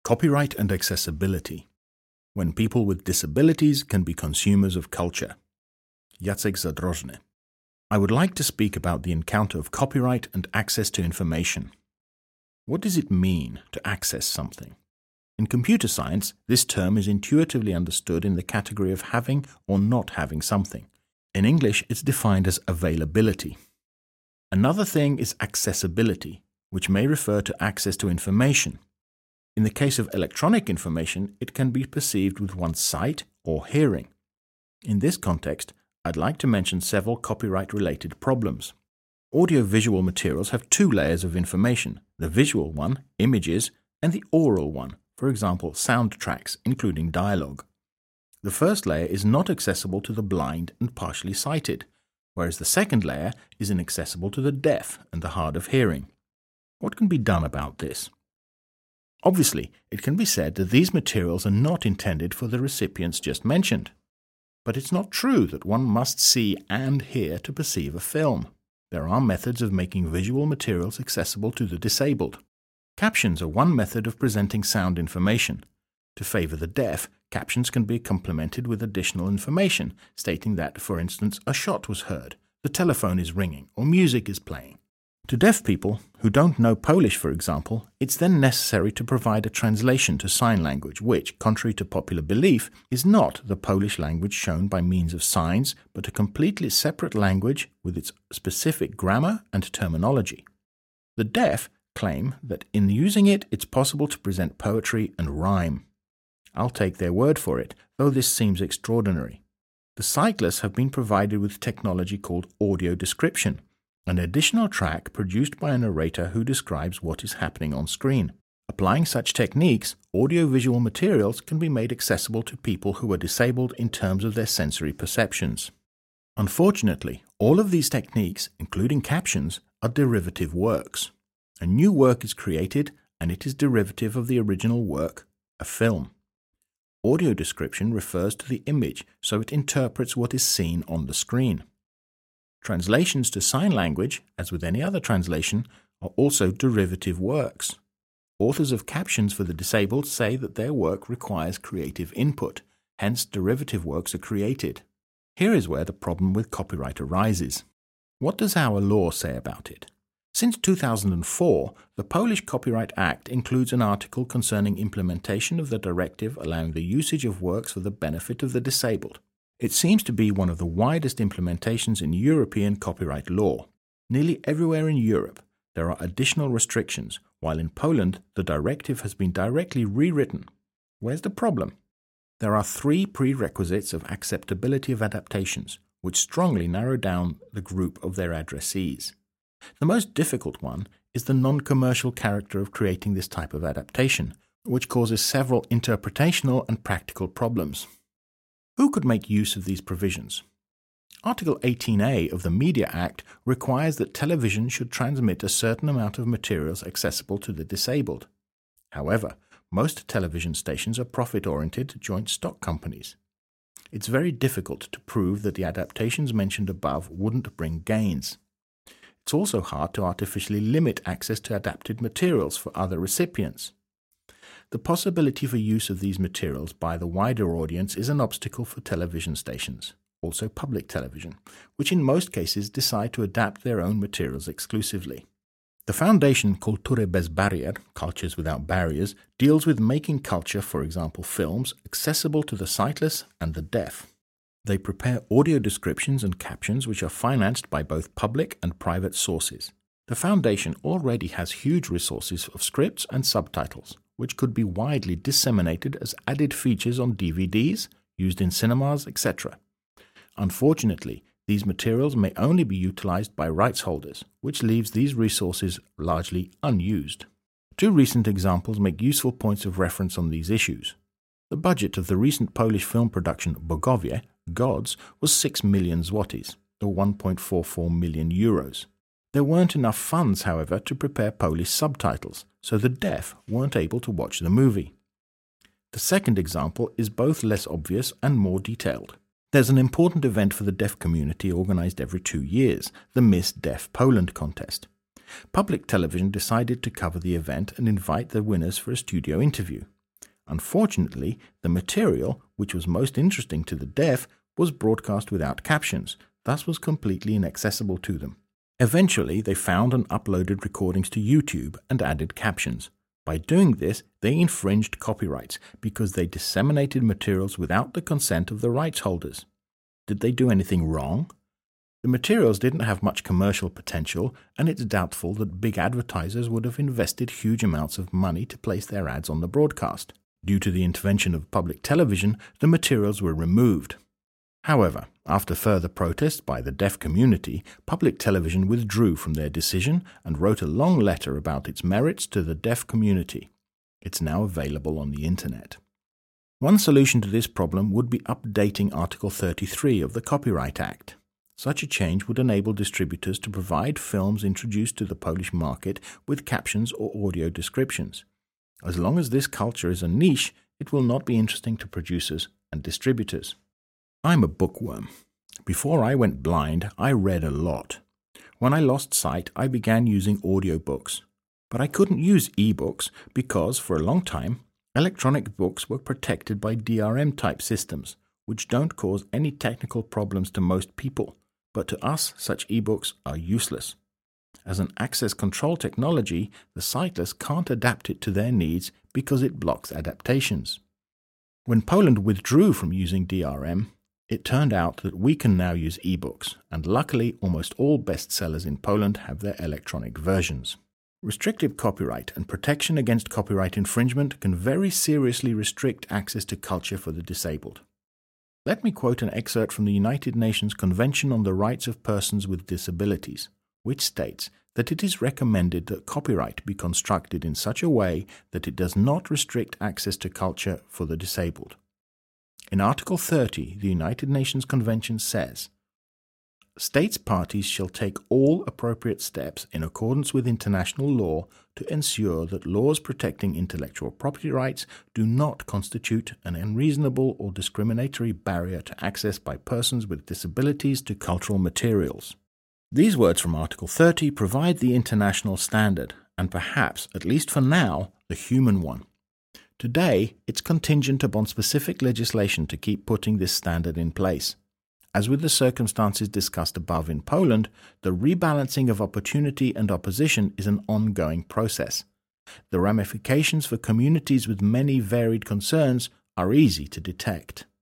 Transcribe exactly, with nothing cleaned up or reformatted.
Copyright and accessibility. When people with disabilities can be consumers of culture. Jacek Zadrożny. I would like to speak about the encounter of copyright and access to information. What does it mean to access something? In computer science, this term is intuitively understood in the category of having or not having something. In English, it's defined as availability. Another thing is accessibility, which may refer to access to information. In the case of electronic information, it can be perceived with one's sight or hearing. In this context, I'd like to mention several copyright-related problems. Audiovisual materials have two layers of information, the visual one, images, and the oral one, for example, soundtracks, including dialogue. The first layer is not accessible to the blind and partially sighted, whereas the second layer is inaccessible to the deaf and the hard of hearing. What can be done about this? Obviously, it can be said that these materials are not intended for the recipients just mentioned. But it's not true that one must see and hear to perceive a film. There are methods of making visual materials accessible to the disabled. Captions are one method of presenting sound information. To favor the deaf, captions can be complemented with additional information, stating that, for instance, a shot was heard, the telephone is ringing, or music is playing. To deaf people, who don't know Polish, for example, it's then necessary to provide a translation to sign language, which, contrary to popular belief, is not the Polish language shown by means of signs, but a completely separate language with its specific grammar and terminology. The deaf claim that in using it, it's possible to present poetry and rhyme. I'll take their word for it, though this seems extraordinary. The sightless have been provided with technology called audio description, an additional track produced by a narrator who describes what is happening on screen. Applying such techniques, audiovisual materials can be made accessible to people who are disabled in terms of their sensory perceptions. Unfortunately, all of these techniques, including captions, are derivative works. A new work is created, and it is derivative of the original work, a film. Audio description refers to the image, so it interprets what is seen on the screen. Translations to sign language, as with any other translation, are also derivative works. Authors of captions for the disabled say that their work requires creative input, hence derivative works are created. Here is where the problem with copyright arises. What does our law say about it? Since two thousand four, the Polish Copyright Act includes an article concerning implementation of the directive allowing the usage of works for the benefit of the disabled. It seems to be one of the widest implementations in European copyright law. Nearly everywhere in Europe, there are additional restrictions, while in Poland, the directive has been directly rewritten. Where's the problem? There are three prerequisites of acceptability of adaptations, which strongly narrow down the group of their addressees. The most difficult one is the non-commercial character of creating this type of adaptation, which causes several interpretational and practical problems. Who could make use of these provisions? Article eighteen A of the Media Act requires that television should transmit a certain amount of materials accessible to the disabled. However, most television stations are profit-oriented joint stock companies. It's very difficult to prove that the adaptations mentioned above wouldn't bring gains. It's also hard to artificially limit access to adapted materials for other recipients. The possibility for use of these materials by the wider audience is an obstacle for television stations, also public television, which in most cases decide to adapt their own materials exclusively. The foundation Kultury bez barier, Cultures Without Barriers, deals with making culture, for example films, accessible to the sightless and the deaf. They prepare audio descriptions and captions which are financed by both public and private sources. The foundation already has huge resources of scripts and subtitles, which could be widely disseminated as added features on D V Ds, used in cinemas, et cetera. Unfortunately, these materials may only be utilized by rights holders, which leaves these resources largely unused. Two recent examples make useful points of reference on these issues. The budget of the recent Polish film production Bogowie, Gods, was six million zlotys, or one point four four million euros. There weren't enough funds, however, to prepare Polish subtitles, so the deaf weren't able to watch the movie. The second example is both less obvious and more detailed. There's an important event for the deaf community organized every two years, the Miss Deaf Poland contest. Public television decided to cover the event and invite the winners for a studio interview. Unfortunately, the material, which was most interesting to the deaf, was broadcast without captions, thus was completely inaccessible to them. Eventually, they found and uploaded recordings to YouTube and added captions. By doing this, they infringed copyrights because they disseminated materials without the consent of the rights holders. Did they do anything wrong? The materials didn't have much commercial potential, and it's doubtful that big advertisers would have invested huge amounts of money to place their ads on the broadcast. Due to the intervention of public television, the materials were removed. However, after further protests by the deaf community, public television withdrew from their decision and wrote a long letter about its merits to the deaf community. It's now available on the internet. One solution to this problem would be updating Article thirty-three of the Copyright Act. Such a change would enable distributors to provide films introduced to the Polish market with captions or audio descriptions. As long as this culture is a niche, it will not be interesting to producers and distributors. I'm a bookworm. Before I went blind, I read a lot. When I lost sight, I began using audiobooks. But I couldn't use e-books because, for a long time, electronic books were protected by D R M-type systems, which don't cause any technical problems to most people. But to us, such e-books are useless. As an access control technology, the sightless can't adapt it to their needs because it blocks adaptations. When Poland withdrew from using D R M, it turned out that we can now use e-books, and luckily almost all bestsellers in Poland have their electronic versions. Restrictive copyright and protection against copyright infringement can very seriously restrict access to culture for the disabled. Let me quote an excerpt from the United Nations Convention on the Rights of Persons with Disabilities, which states that it is recommended that copyright be constructed in such a way that it does not restrict access to culture for the disabled. In Article thirty, the United Nations Convention says, "States parties shall take all appropriate steps in accordance with international law to ensure that laws protecting intellectual property rights do not constitute an unreasonable or discriminatory barrier to access by persons with disabilities to cultural materials." These words from Article thirty provide the international standard, and perhaps, at least for now, the human one. Today, it's contingent upon specific legislation to keep putting this standard in place. As with the circumstances discussed above in Poland, the rebalancing of opportunity and opposition is an ongoing process. The ramifications for communities with many varied concerns are easy to detect.